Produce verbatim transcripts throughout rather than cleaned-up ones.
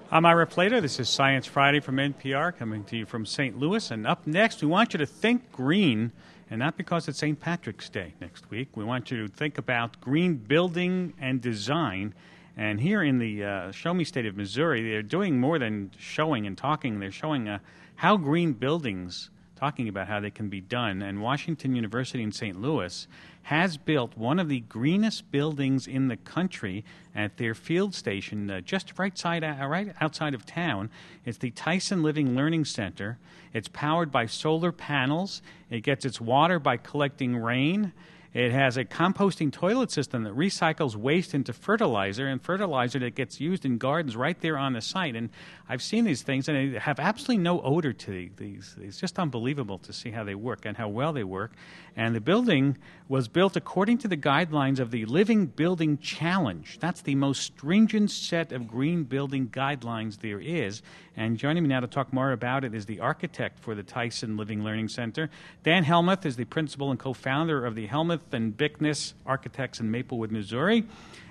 I'm Ira Plato. This is Science Friday from N P R, coming to you from Saint Louis. And up next, we want you to think green, and not because it's Saint Patrick's Day next week. We want you to think about green building and design. And here in the uh, Show Me State of Missouri, they're doing more than showing and talking. They're showing uh, how green buildings, talking about how they can be done. And Washington University in Saint Louis has built one of the greenest buildings in the country at their field station uh, just right, side, uh, right outside of town. It's the Tyson Living Learning Center. It's powered by solar panels. It gets its water by collecting rain. It has a composting toilet system that recycles waste into fertilizer, and fertilizer that gets used in gardens right there on the site. And I've seen these things, and they have absolutely no odor to these. It's just unbelievable to see how they work and how well they work. And the building was built according to the guidelines of the Living Building Challenge. That's the most stringent set of green building guidelines there is. And joining me now to talk more about it is the architect for the Tyson Living Learning Center. Dan Helmuth is the principal and co-founder of the Helmuth and Bickness Architects in Maplewood, Missouri.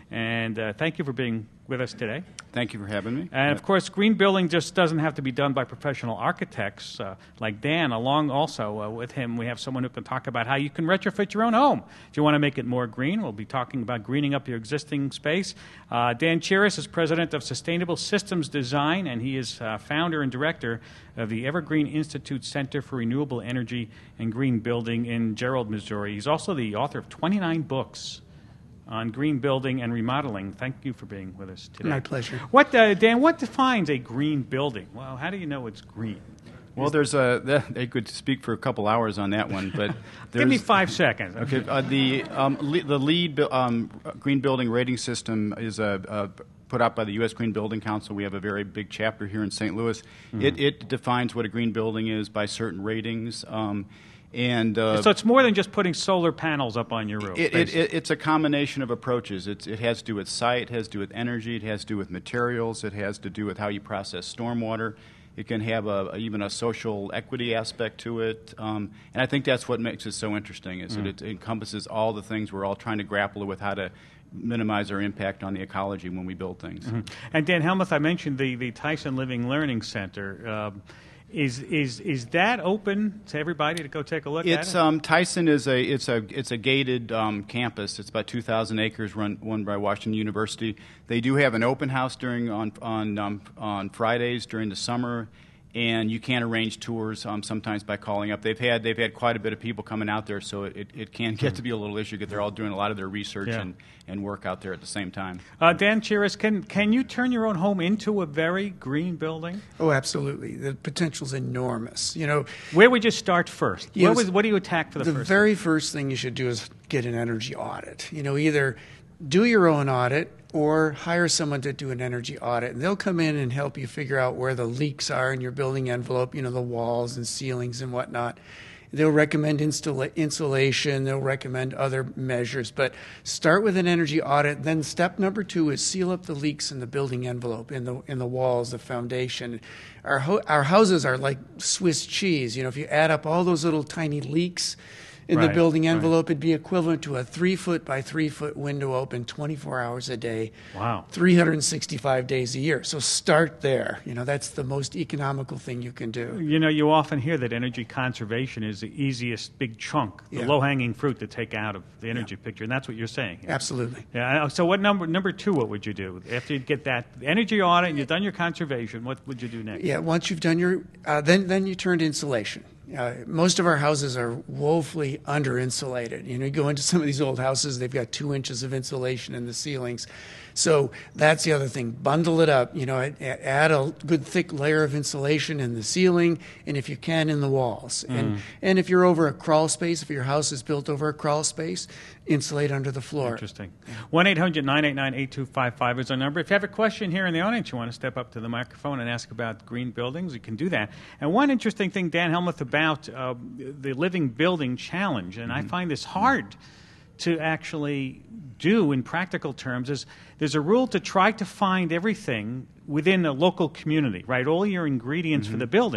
And uh, thank you for being with us today. Thank you for having me. And, of course, green building just doesn't have to be done by professional architects uh, like Dan. Along also uh, with him, we have someone who can talk about how you can retrofit your own home. If you want to make it more green, we'll be talking about greening up your existing space. Uh, Dan Chiris is president of Sustainable Systems Design, and he is uh, founder and director of the Evergreen Institute Center for Renewable Energy and Green Building in Gerald, Missouri. He's also the author of twenty-nine books on green building and remodeling. Thank you for being with us today. My pleasure. What, uh, Dan, what defines a green building? Well, how do you know it's green? Well, there's a, they could speak for a couple hours on that one, but there's... Give me five seconds. Okay, uh, the, um, le- the LEED um, green building rating system is a, a put out by the U S Green Building Council. We have a very big chapter here in Saint Louis. Mm-hmm. It, it defines what a green building is by certain ratings. Um, And uh, so it's more than just putting solar panels up on your roof. It, it, it, it's a combination of approaches. It's, it has to do with site, it has to do with energy, it has to do with materials, it has to do with how you process stormwater. It can have a, a, even a social equity aspect to it. Um, and I think that's what makes it so interesting, is mm. that it encompasses all the things we're all trying to grapple with, how to minimize our impact on the ecology when we build things. Mm-hmm. And Dan Helmuth, I mentioned the, the Tyson Living Learning Center. Um, Is is is that open to everybody to go take a look it's, at it? Um, Tyson is a it's a it's a gated um, campus. It's about two thousand acres, run run by Washington University. They do have an open house during on on um, on Fridays during the summer, and you can arrange tours um, sometimes by calling up. They've had they've had quite a bit of people coming out there, so it, it can get to be a little issue because they're all doing a lot of their research yeah. and, and work out there at the same time. Uh, Dan Chiris, can can you turn your own home into a very green building? Oh, absolutely. The potential's enormous. You know, where would you start first? You what, know, was, what do you attack for the, the first? The very thing? first thing you should do is get an energy audit. You know, either do your own audit or hire someone to do an energy audit. And they'll come in and help you figure out where the leaks are in your building envelope, you know, the walls and ceilings and whatnot. They'll recommend installa- insulation. They'll recommend other measures. But start with an energy audit. Then step number two is seal up the leaks in the building envelope, in the in the walls, the foundation. Our ho- our houses are like Swiss cheese. You know, if you add up all those little tiny leaks in right, the building envelope, right. it'd be equivalent to a three-foot by three-foot window open twenty-four hours a day, wow. three hundred sixty-five days a year. So start there. You know, that's the most economical thing you can do. You know, you often hear that energy conservation is the easiest big chunk, the yeah. low-hanging fruit to take out of the energy yeah. picture, and that's what you're saying. Absolutely. Yeah. So what number number two, what would you do? After you get that energy audit and you've done your conservation, what would you do next? Yeah, once you've done your, uh, then, then you turn to insulation. Uh, most of our houses are woefully under-insulated. You know, you go into some of these old houses, they've got two inches of insulation in the ceilings. So that's the other thing. Bundle it up. You know, add a good thick layer of insulation in the ceiling, and if you can, in the walls. Mm. And and if you're over a crawl space, if your house is built over a crawl space, insulate under the floor. Interesting. one eight hundred nine eight nine eight two five five is our number. If you have a question here in the audience, you want to step up to the microphone and ask about green buildings, you can do that. And one interesting thing, Dan Helmuth, about uh, the Living Building Challenge, and mm-hmm. I find this hard to actually do in practical terms, is there's a rule to try to find everything within a local community, right? All your ingredients mm-hmm. for the building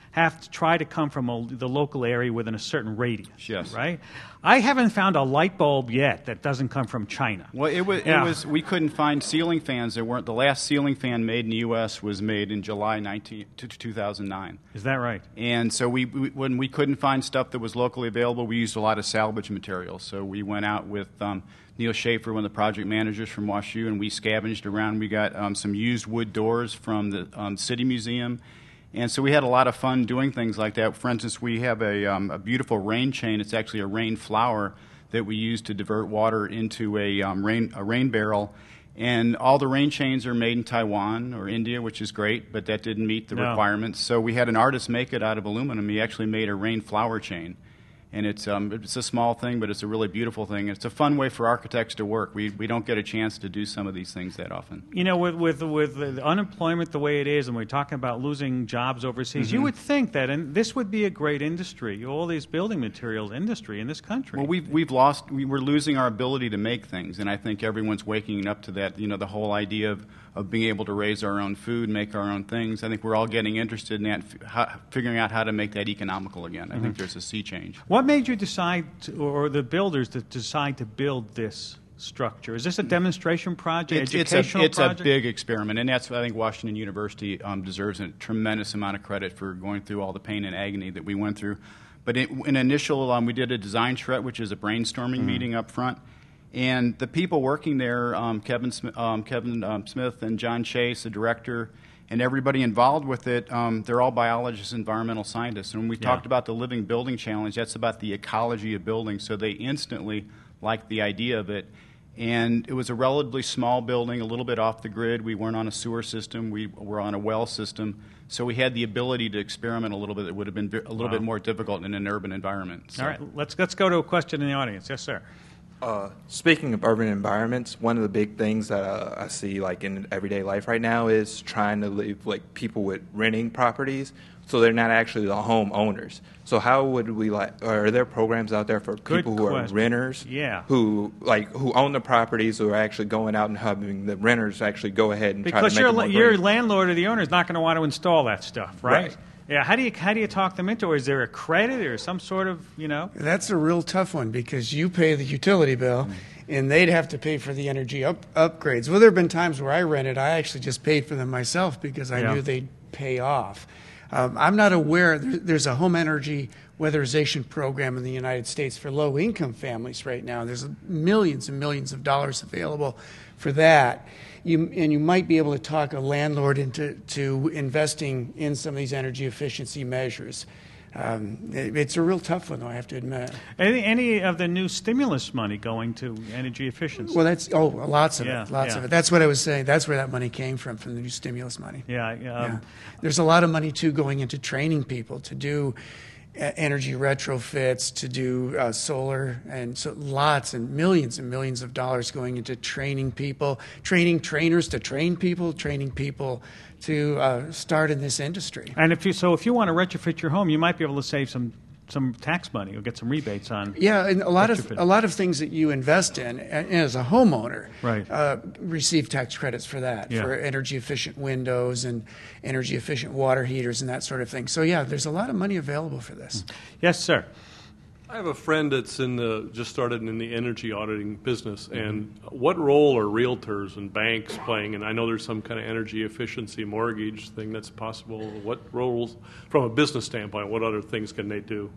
have to try to come from a, the local area within a certain radius. Yes. Right? I haven't found a light bulb yet that doesn't come from China. Well, it was, Yeah. it was. We couldn't find ceiling fans that weren't. The last ceiling fan made in the U S was made in July nineteenth, two thousand nine. Is that right? And so we, we, when we couldn't find stuff that was locally available, we used a lot of salvage materials. So we went out with um, Neil Schaefer, one of the project managers from WashU, and we scavenged around. We got um, some used wood doors from the um, City Museum. And so we had a lot of fun doing things like that. For instance, we have a, um, a beautiful rain chain. It's actually a rain flower that we use to divert water into a, um, rain, a rain barrel. And all the rain chains are made in Taiwan or India, which is great, but that didn't meet the No. requirements. So we had an artist make it out of aluminum. He actually made a rain flower chain. And it's, um, it's a small thing, but it's a really beautiful thing. It's a fun way for architects to work. We, we don't get a chance to do some of these things that often. You know, with with with the unemployment the way it is, and we're talking about losing jobs overseas, you would think that, and this would be a great industry, all these building materials industry in this country. Well, we've, we've lost, we, we're losing our ability to make things, and I think everyone's waking up to that, you know, the whole idea of, of being able to raise our own food, make our own things. I think we're all getting interested in that, f- how, figuring out how to make that economical again. I think there's a sea change. What made you decide, to, or the builders, to decide to build this structure? Is this a demonstration project, It's, it's, educational a, it's project? a big experiment, and that's I think Washington University um, deserves a tremendous amount of credit for going through all the pain and agony that we went through. But it, in initial, um, we did a design charrette, which is a brainstorming Mm-hmm. meeting up front, and the people working there, um, Kevin, Sm- um, Kevin um, Smith and John Chase, the director, and everybody involved with it, um, they're all biologists, environmental scientists. And when we Yeah. talked about the Living Building Challenge, that's about the ecology of buildings, so they instantly liked the idea of it. And it was a relatively small building, a little bit off the grid. We weren't on a sewer system. We were on a well system. So we had the ability to experiment a little bit that would have been a little Wow. bit more difficult in an urban environment. So. All right, let's let's go to a question in the audience. Yes, sir. Uh, speaking of urban environments, one of the big things that uh, I see like in everyday life right now is trying to live like people with renting properties, so they're not actually the home owners. So how would we like? Are there programs out there for Good people who question. are renters? Yeah. Who like who own the properties, who are actually going out and having the renters actually go ahead and try to Because make your them more your green? landlord or the owner is not going to want to install that stuff, right? Right. Yeah. How do you how do you talk them into it? Is there a credit or some sort of, you know? That's a real tough one because you pay the utility bill and they'd have to pay for the energy up, upgrades. Well, there have been times where I rented, I actually just paid for them myself because I Yeah. knew they'd pay off. Um, I'm not aware, there, there's a home energy weatherization program in the United States for low-income families right now. There's millions and millions of dollars available for that. You, and you might be able to talk a landlord into to investing in some of these energy efficiency measures. Um, it, it's a real tough one, though, I have to admit. Any, any of the new stimulus money going to energy efficiency? Well, that's oh, lots of Yeah, it, lots yeah. of it. That's what I was saying. That's where that money came from, from the new stimulus money. yeah. Um, Yeah. There's a lot of money too going into training people to do uh, energy retrofits, to do uh, solar, and so lots and millions and millions of dollars going into training people, training trainers to train people, training people to uh, start in this industry. And if you so, if you want to retrofit your home, you might be able to save some some tax money or get some rebates on. Yeah, and a lot of retrofit. a lot of things that you invest in a- as a homeowner, Right. uh, receive tax credits for that, Yeah. for energy efficient windows and energy efficient water heaters and that sort of thing. So yeah, there's a lot of money available for this. Yes, sir. I have a friend that's in the just started in the energy auditing business, and what role are realtors and banks playing? And I know there's some kind of energy efficiency mortgage thing that's possible. What roles, from a business standpoint, what other things can they do?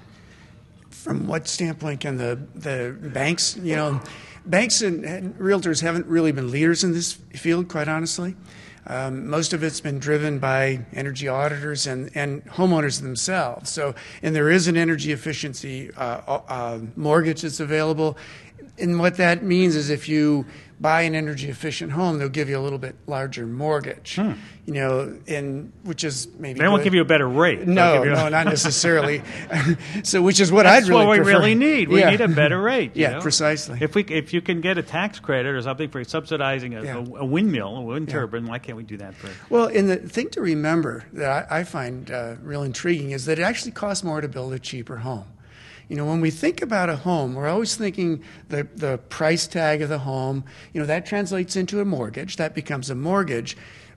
From what standpoint can the the banks, you know, banks and, and realtors haven't really been leaders in this field, quite honestly. Um, most of it's been driven by energy auditors and, and homeowners themselves. So, and there is an energy efficiency uh, uh, mortgage that's available. And what that means is if you buy an energy efficient home, they'll give you a little bit larger mortgage. Hmm. You know, and which is maybe They won't good. give you a better rate. They'll No, give you a- no, not necessarily. So, which is what That's I'd really what we prefer. really need. We Yeah. need a better rate. you Yeah, know? precisely. If we if you can get a tax credit or something for subsidizing a, Yeah. a, a windmill, a wind Yeah. turbine, why can't we do that for? Well, and the thing to remember that I, I find uh, real intriguing is that it actually costs more to build a cheaper home. You know, when we think about a home, we're always thinking the, the price tag of the home. You know, that translates into a mortgage. That becomes a mortgage.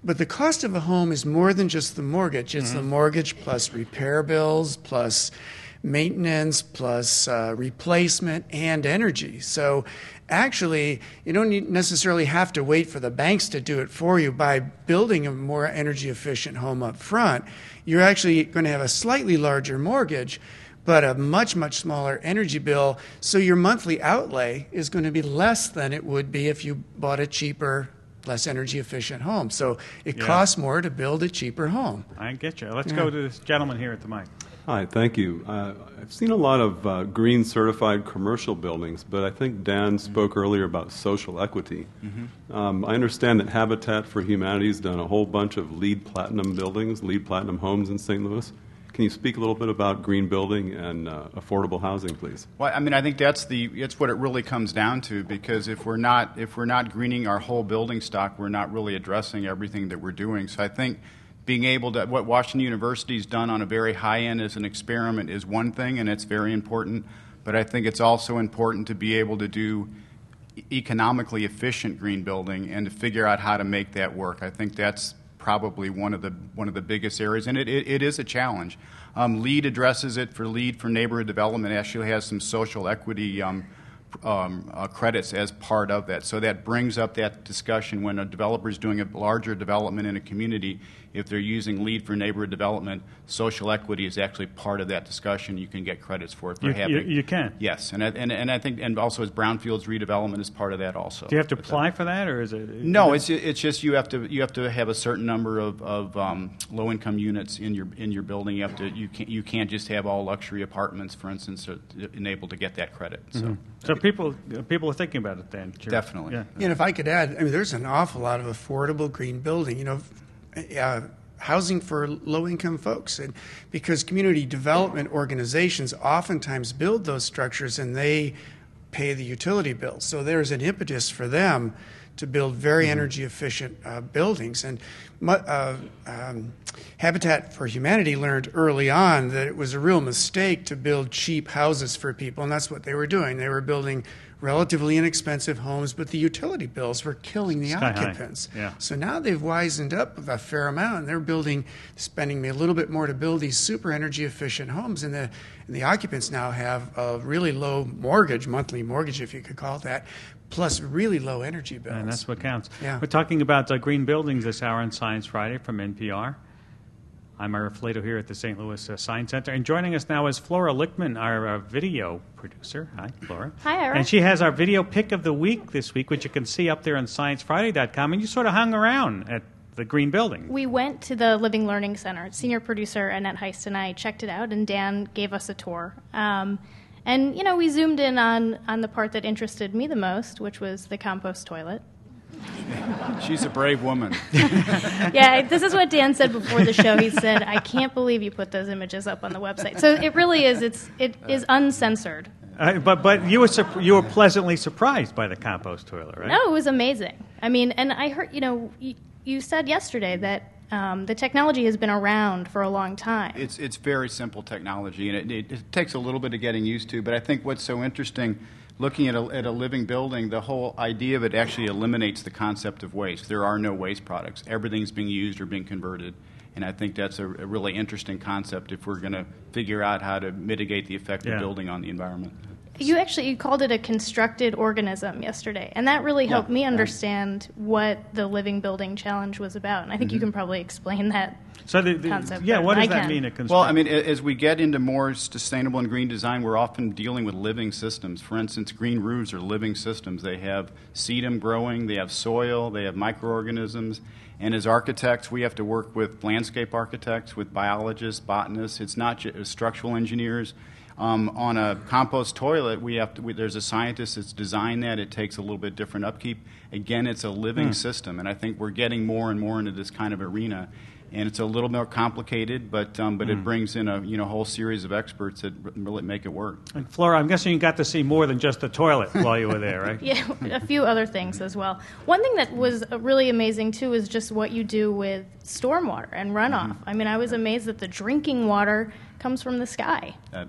But the cost of a home is more than just the mortgage. It's mm-hmm. the mortgage plus repair bills, plus maintenance, plus uh, replacement, and energy. So actually, you don't need necessarily have to wait for the banks to do it for you. By building a more energy efficient home up front, you're actually going to have a slightly larger mortgage, but a much, much smaller energy bill. So your monthly outlay is going to be less than it would be if you bought a cheaper, less energy efficient home. So it yeah. costs more to build a cheaper home. I get you. Let's yeah. go to this gentleman here at the mic. Hi, thank you. Uh, I've seen a lot of uh, green certified commercial buildings, but I think Dan spoke mm-hmm. earlier about social equity. Mm-hmm. Um, I understand that Habitat for Humanity has done a whole bunch of LEED Platinum buildings, LEED Platinum homes in Saint Louis. Can you speak a little bit about green building and uh, affordable housing, please? Well, I mean, I think that's the it's what it really comes down to, because if we're not if we're not greening our whole building stock, we're not really addressing everything that we're doing. So I think being able to, what Washington University's done on a very high end as an experiment is one thing, and it's very important. But I think it's also important to be able to do economically efficient green building and to figure out how to make that work. I think that's probably one of the one of the biggest areas, and it, it, it is a challenge. Um, LEED addresses it for LEED for neighborhood development. It actually has some social equity um, um, uh, credits as part of that. So that brings up that discussion when a developer is doing a larger development in a community. If they're using LEED for neighborhood development, social equity is actually part of that discussion. You can get credits for it. For you, having, you, you can. Yes, and, and and I think, and also as brownfields redevelopment is part of that also. Do you have to but apply that, for that, or is it? No, it's it's just you have to you have to have a certain number of, of um, low income units in your in your building. You have to you can't you can't just have all luxury apartments, for instance, to enable to get that credit. So, mm-hmm. so people people are thinking about it then. Sure. Definitely. Yeah. And if I could add, I mean, there's an awful lot of affordable green building. You know. Uh, housing for low-income folks, and because community development organizations oftentimes build those structures and they pay the utility bills. So there's an impetus for them to build very mm-hmm. energy-efficient uh, buildings. And uh, um, Habitat for Humanity learned early on that it was a real mistake to build cheap houses for people, and that's what they were doing. They were building relatively inexpensive homes, but the utility bills were killing the Sky occupants. Yeah. So now they've wisened up a fair amount, and they're building, spending me a little bit more to build these super energy efficient homes, and the and the occupants now have a really low mortgage, monthly mortgage, if you could call it that, plus really low energy bills. And that's what counts. Yeah. We're talking about uh, green buildings this hour on Science Friday from N P R. I'm Ira Flato here at the Saint Louis uh, Science Center. And joining us now is Flora Lichtman, our uh, video producer. Hi, Flora. Hi, Ira. And she has our video pick of the week this week, which you can see up there on science friday dot com. And you sort of hung around at the green building. We went to the Living Learning Center. Senior producer Annette Heist and I checked it out, and Dan gave us a tour. Um, and, you know, we zoomed in on, on the part that interested me the most, which was the compost toilet. She's a brave woman. Yeah, this is what Dan said before the show. He said, "I can't believe you put those images up on the website." So it really is. It's it is uncensored. Uh, but but you were sur- you were pleasantly surprised by the compost toilet, right? No, it was amazing. I mean, and I heard you know you, you said yesterday that um, the technology has been around for a long time. It's it's very simple technology, and it, it, it takes a little bit of getting used to. But I think what's so interesting, looking at a, at a living building, the whole idea of it actually eliminates the concept of waste. There are no waste products. Everything's being used or being converted. And I think that's a, a really interesting concept if we're going to figure out how to mitigate the effect yeah. of building on the environment. You actually you called it a constructed organism yesterday, and that really helped yeah. me understand what the Living Building Challenge was about. And I think mm-hmm. you can probably explain that so the, the, concept. Yeah, what does I that can. mean? A construct- Well, I mean, as we get into more sustainable and green design, we're often dealing with living systems. For instance, green roofs are living systems. They have sedum growing, they have soil, they have microorganisms. And as architects, we have to work with landscape architects, with biologists, botanists. It's not just structural engineers. Um, on a compost toilet, we have to, we, there's a scientist that's designed that. It takes a little bit different upkeep. Again, it's a living Mm. system, and I think we're getting more and more into this kind of arena. And it's a little more complicated, but um, but Mm. it brings in a you know whole series of experts that really make it work. And Flora, I'm guessing you got to see more than just the toilet while you were there, right? Yeah, a few other things as well. One thing that was really amazing, too, is just what you do with stormwater and runoff. Mm-hmm. I mean, I was amazed that the drinking water comes from the sky. Uh,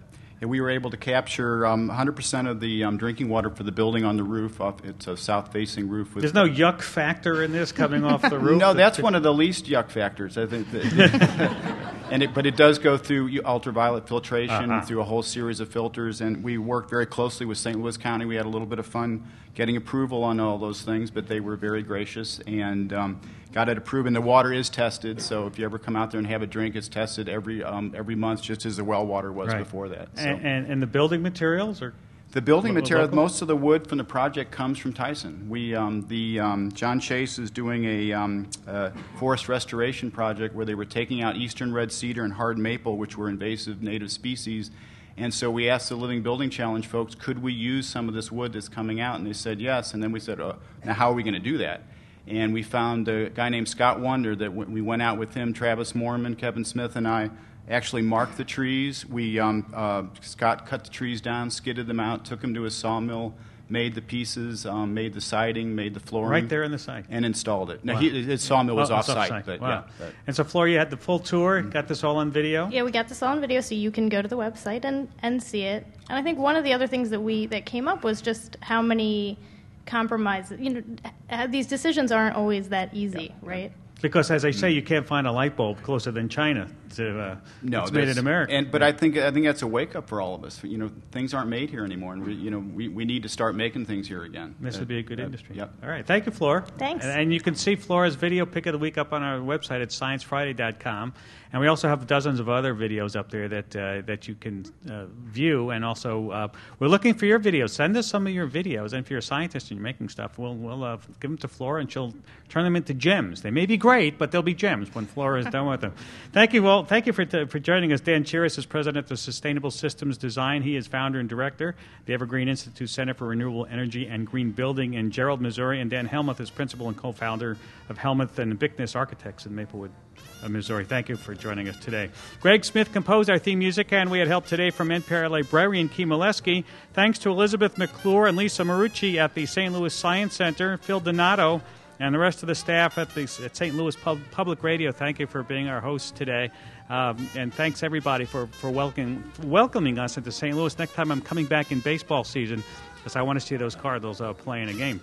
And we were able to capture um, one hundred percent of the um, drinking water for the building on the roof. Off, it's a south-facing roof. With There's no yuck factor in this coming off the roof? No, that's one of the least yuck factors, I think. That, and it, but it does go through ultraviolet filtration, Uh-huh. through a whole series of filters, and we worked very closely with Saint Louis County. We had a little bit of fun getting approval on all those things, but they were very gracious and um, got it approved. And the water is tested, so if you ever come out there and have a drink, it's tested every um, every month, just as the well water was Right. before that. So. And, and, and the building materials are The building Lo- material, local? most of the wood from the project comes from Tyson. We, um, the um, John Chase is doing a um, uh, forest restoration project where they were taking out eastern red cedar and hard maple, which were invasive native species. And so we asked the Living Building Challenge folks, could we use some of this wood that's coming out? And they said yes. And then we said, oh, now how are we going to do that? And we found a guy named Scott Wonder that w- we went out with him, Travis Moorman, Kevin Smith, and I. Actually marked the trees. We um, uh, Scott cut the trees down, skidded them out, took them to his sawmill, made the pieces, um, made the siding, made the flooring. right there in the site. And installed it. Now, Wow. he, his sawmill was Oh, it's off-site, off-site. but Wow. yeah. But, And so, Flora, you had the full tour, got this all on video? Yeah, we got this all on video, so you can go to the website and, and see it. And I think one of the other things that we that came up was just how many compromises. You know, uh, these decisions aren't always that easy, right? Because, as I say, you can't find a light bulb closer than China to uh, No, it's made in that's- America. And but I think I think that's a wake up for all of us. You know, things aren't made here anymore, and we, you know we, we need to start making things here again. This Uh, would be a good uh, industry. Yep. All right. Thank you, Flora. Thanks. And, and you can see Flora's video pick of the week up on our website at science friday dot com. And we also have dozens of other videos up there that uh, that you can uh, view. And also, uh, we're looking for your videos. Send us some of your videos. And if you're a scientist and you're making stuff, we'll, we'll uh, give them to Flora, and she'll turn them into gems. They may be great, but they'll be gems when Flora is done with them. Thank you, Walt. Thank you for, t- for joining us. Dan Chiris is president of Sustainable Systems Design. He is founder and director, the Evergreen Institute Center for Renewable Energy and Green Building in Gerald, Missouri. And Dan Helmuth is principal and co-founder of Helmuth and Bickness Architects in Maplewood, uh, Missouri. Thank you for joining us today. Greg Smith composed our theme music, and we had help today from N P R librarian Key Molesky. Thanks to Elizabeth McClure and Lisa Marucci at the Saint Louis Science Center, Phil Donato, and the rest of the staff at the at Saint Louis Pub, Public Radio. Thank you for being our hosts today. Um, and thanks, everybody, for, for welcoming, welcoming us into Saint Louis. Next time I'm coming back in baseball season because I want to see those Cardinals uh, playing a game.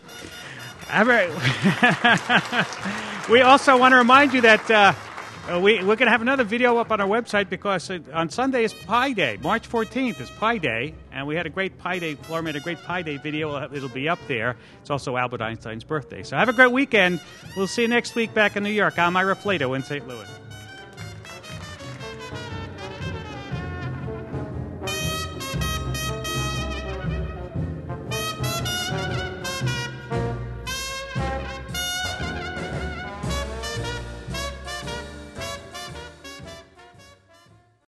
All right. We also want to remind you that uh, uh, we, we're going to have another video up on our website because uh, on Sunday is Pi Day. March fourteenth is Pi Day, and we had a great Pi Day. Flora made a great Pi Day video. It'll be up there. It's also Albert Einstein's birthday. So have a great weekend. We'll see you next week back in New York. I'm Ira Flato in Saint Louis.